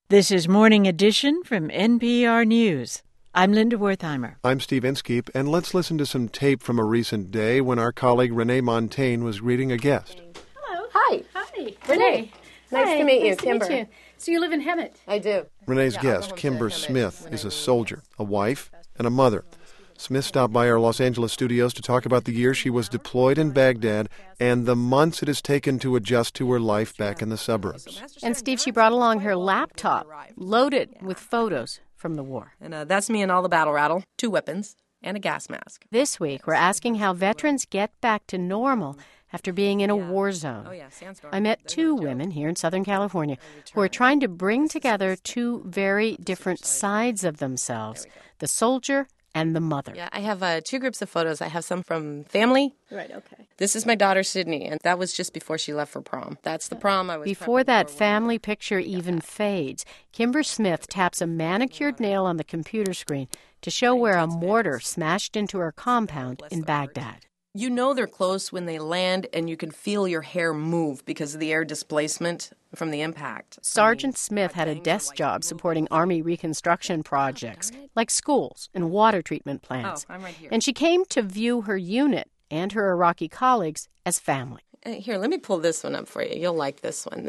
This is Morning Edition from NPR News. I'm Linda Wertheimer. I'm Steve Inskeep, and let's listen to some tape from a recent day when our colleague Renee Montaigne was greeting a guest. Hello. Hi. Hi. Renee. Nice to meet you, Kimber. Nice to meet you. So you live in Hemet? I do. Renee's guest, Kimber Smith, is a soldier, a wife, and a mother. Smith stopped by our Los Angeles studios to talk about the year she was deployed in Baghdad and the months it has taken to adjust to her life back in the suburbs. And, Steve, she brought along her laptop, loaded with photos from the war. And that's me in all the battle rattle, 2 weapons, and a gas mask. This week, we're asking how veterans get back to normal after being in a war zone. I met 2 women here in Southern California who are trying to bring together 2 very different sides of themselves, the soldier and the mother. Yeah, I have 2 groups of photos. I have some from family. Right, okay. This is my daughter, Sydney, and that was just before she left for prom. That's the prom I was Before that family picture even fades, Kimber Smith taps a manicured nail on the computer screen to show where a mortar smashed into her compound in Baghdad. You know they're close when they land, and you can feel your hair move because of the air displacement from the impact. Sergeant Smith had a desk job supporting Army reconstruction projects, like schools and water treatment plants. I'm right here. And she came to view her unit and her Iraqi colleagues as family. Here, let me pull this one up for you. You'll like this one.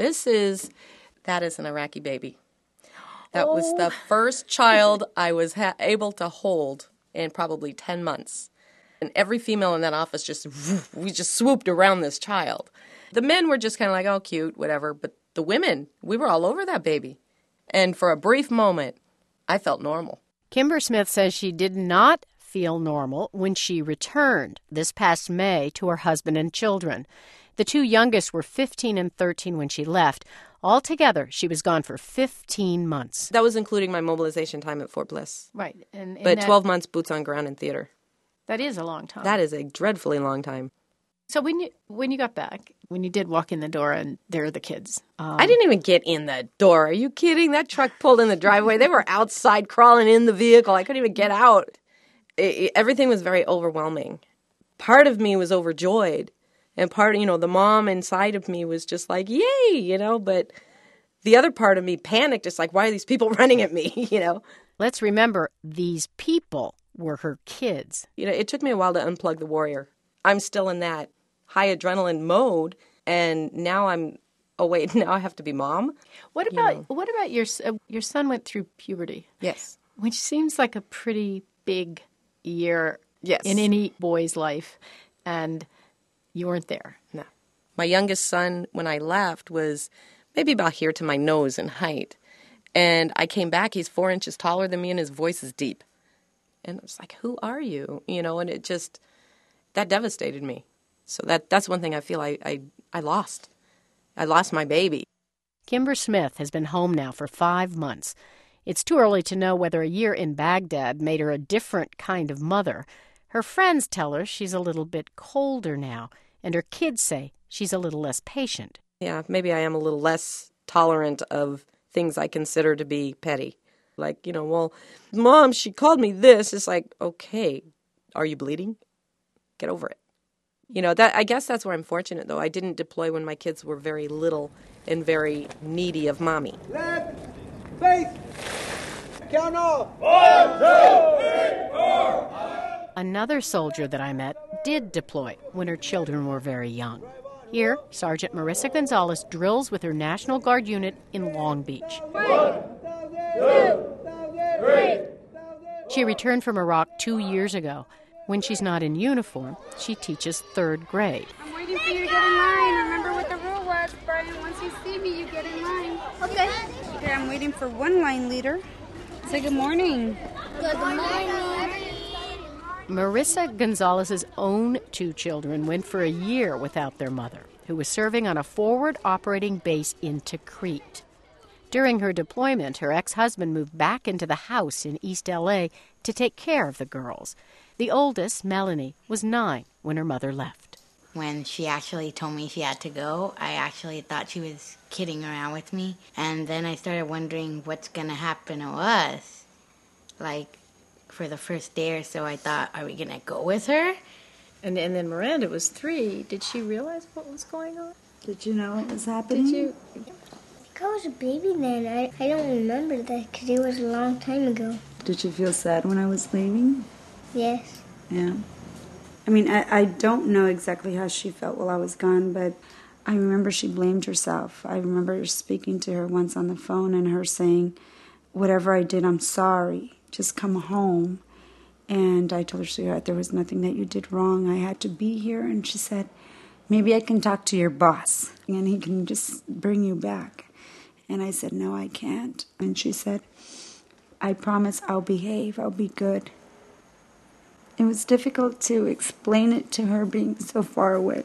That is an Iraqi baby. That was the first child I was able to hold in probably 10 months. And every female in that office we just swooped around this child. The men were just kind of like, oh, cute, whatever. But the women, we were all over that baby. And for a brief moment, I felt normal. Kimber Smith says she did not feel normal when she returned this past May to her husband and children. The 2 youngest were 15 and 13 when she left. Altogether, she was gone for 15 months. That was including my mobilization time at Fort Bliss. Right. But 12 months boots on ground in theater. That is a long time. That is a dreadfully long time. So when you got back, when you did walk in the door and there are the kids. I didn't even get in the door. Are you kidding? That truck pulled in the driveway. They were outside crawling in the vehicle. I couldn't even get out. Everything was very overwhelming. Part of me was overjoyed. And part, the mom inside of me was just like, yay, but the other part of me panicked. It's like, why are these people running at me, Let's remember, these people were her kids. It took me a while to unplug the warrior. I'm still in that high adrenaline mode, and now now I have to be mom. What about your son went through puberty? Yes. Which seems like a pretty big year yes. in any boy's life, and you weren't there. No. My youngest son, when I left, was maybe about here to my nose in height, and I came back, he's 4 inches taller than me, and his voice is deep. And I was like, who are you? And it just, that devastated me. So that's one thing I feel I lost. I lost my baby. Kimber Smith has been home now for 5 months. It's too early to know whether a year in Baghdad made her a different kind of mother. Her friends tell her she's a little bit colder now, and her kids say she's a little less patient. Yeah, maybe I am a little less tolerant of things I consider to be petty. Like, well, Mom, she called me this. It's like, okay, are you bleeding? Get over it. I guess that's where I'm fortunate, though. I didn't deploy when my kids were very little and very needy of mommy. Left, face, count off. 1, 2, 3, 4. Another soldier that I met did deploy when her children were very young. Here, Sergeant Marissa Gonzalez drills with her National Guard unit in Long Beach. 1, 2, 3. She returned from Iraq 2 years ago. When she's not in uniform, she teaches 3rd grade. I'm waiting for you to get in line. Remember what the rule was, Brian. Once you see me, you get in line. Okay. Okay, I'm waiting for one line leader. Say good morning. Good morning. Marissa Gonzalez's own 2 children went for a year without their mother, who was serving on a forward operating base in Tikrit. During her deployment, her ex-husband moved back into the house in East L.A. to take care of the girls. The oldest, Melanie, was 9 when her mother left. When she actually told me she had to go, I actually thought she was kidding around with me. And then I started wondering what's going to happen to us. Like, for the first day or so, I thought, are we going to go with her? And then Miranda was 3. Did she realize what was going on? Did you know what was happening? Did you? I was a baby then. I don't remember that because it was a long time ago. Did you feel sad when I was leaving? Yes. Yeah. I mean, I don't know exactly how she felt while I was gone, but I remember she blamed herself. I remember speaking to her once on the phone and her saying, whatever I did, I'm sorry. Just come home. And I told her, sweetheart, there was nothing that you did wrong. I had to be here. And she said, maybe I can talk to your boss and he can just bring you back. And I said, no, I can't. And she said, I promise I'll behave. I'll be good. It was difficult to explain it to her being so far away.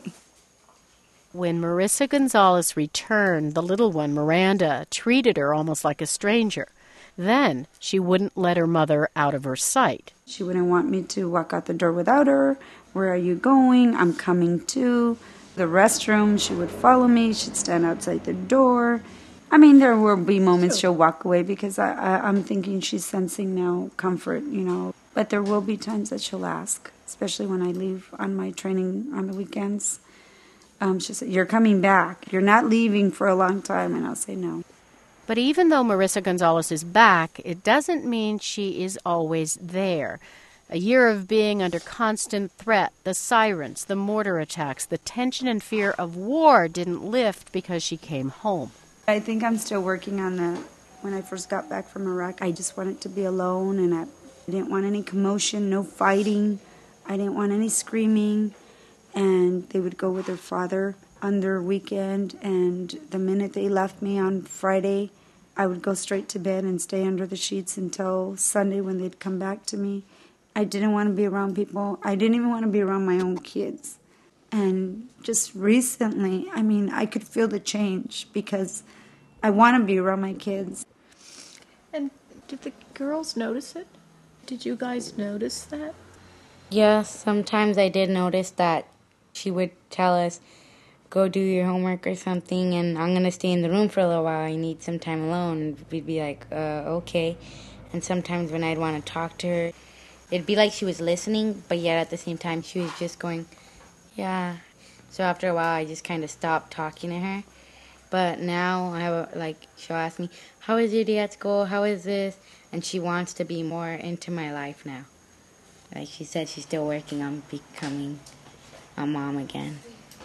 When Marissa Gonzalez returned, the little one, Miranda, treated her almost like a stranger. Then she wouldn't let her mother out of her sight. She wouldn't want me to walk out the door without her. Where are you going? I'm coming too. The restroom, she would follow me. She'd stand outside the door. I mean, there will be moments she'll walk away because I'm thinking she's sensing now comfort, But there will be times that she'll ask, especially when I leave on my training on the weekends. She'll say, you're coming back. You're not leaving for a long time. And I'll say no. But even though Marissa Gonzalez is back, it doesn't mean she is always there. A year of being under constant threat, the sirens, the mortar attacks, the tension and fear of war didn't lift because she came home. I think I'm still working on that. When I first got back from Iraq, I just wanted to be alone, and I didn't want any commotion, no fighting. I didn't want any screaming. And they would go with their father on their weekend, and the minute they left me on Friday, I would go straight to bed and stay under the sheets until Sunday when they'd come back to me. I didn't want to be around people. I didn't even want to be around my own kids. And just recently, I could feel the change because I want to be around my kids. And did the girls notice it? Did you guys notice that? Yeah, sometimes I did notice that she would tell us, go do your homework or something, and I'm going to stay in the room for a little while. I need some time alone. And we'd be like, okay. And sometimes when I'd want to talk to her, it'd be like she was listening, but yet at the same time she was just going, yeah. So after a while, I just kind of stopped talking to her. But now, she'll ask me, how is your day at school? How is this? And she wants to be more into my life now. Like she said, she's still working on becoming a mom again.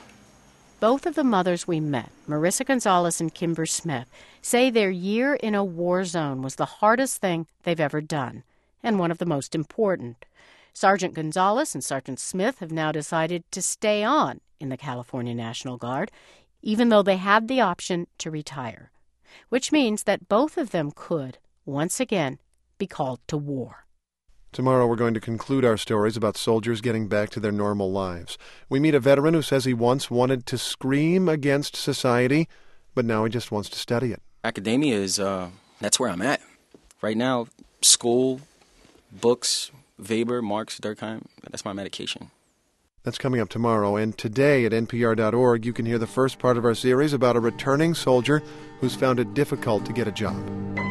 Both of the mothers we met, Marissa Gonzalez and Kimber Smith, say their year in a war zone was the hardest thing they've ever done, and one of the most important. Sergeant Gonzalez and Sergeant Smith have now decided to stay on in the California National Guard, even though they had the option to retire, which means that both of them could, once again, be called to war. Tomorrow we're going to conclude our stories about soldiers getting back to their normal lives. We meet a veteran who says he once wanted to scream against society, but now he just wants to study it. Academia is, that's where I'm at. Right now, school, books, Weber, Marx, Durkheim, that's my medication. That's coming up tomorrow, and today at NPR.org you can hear the first part of our series about a returning soldier who's found it difficult to get a job.